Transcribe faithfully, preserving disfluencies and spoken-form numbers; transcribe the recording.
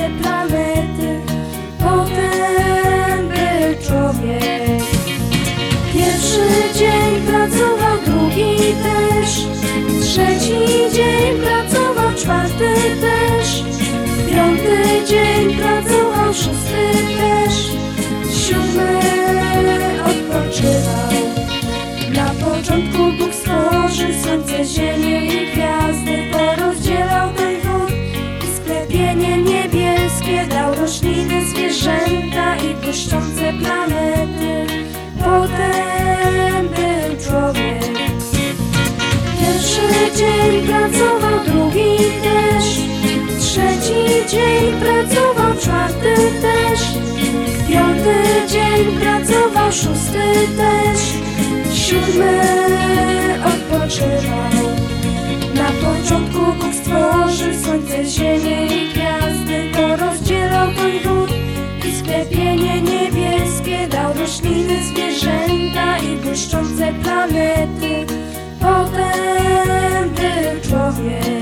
planety. Potem był człowiek. Pierwszy dzień pracował, drugi też, trzeci dzień pracował, czwarty też, piąty dzień pracował, szósty też, siódmy odpoczywał. Na początku Bóg stworzył słońce, ziemię i gwiazdy, porozdzielał ten wód i sklepienie niebieskie, dał rośliny, zwierzęta i błyszczące planety. Potem był człowiek. Pierwszy dzień pracował, drugi też, trzeci dzień pracował, czwarty też, piąty dzień pracował, szósty też, siódmy odpoczywał. Na początku Bóg stworzył słońce, ziemię i gwiazdy, porozdzielał ten wód i sklepienie niebieskie, dał rośliny, zwierzęta i błyszczące planety. Potem był człowiek.